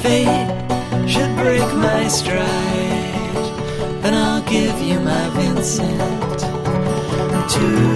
fate should break my stride, then I'll give you my Vincent to